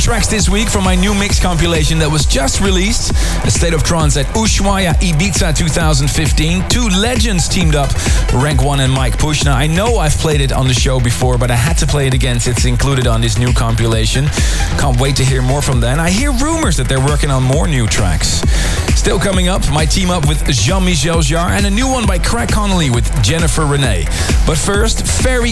tracks this week from my new mix compilation that was just released. A State of Trance at Ushuaia Ibiza 2015. Two legends teamed up, Rank One and Mike Push. Now, I know I've played it on the show before, but I had to play it again since it's included on this new compilation. Can't wait to hear more from them. I hear rumors that they're working on more new tracks. Still coming up, my team up with Jean-Michel Jarre and a new one by Craig Connolly with Jennifer Renee. But first, Ferry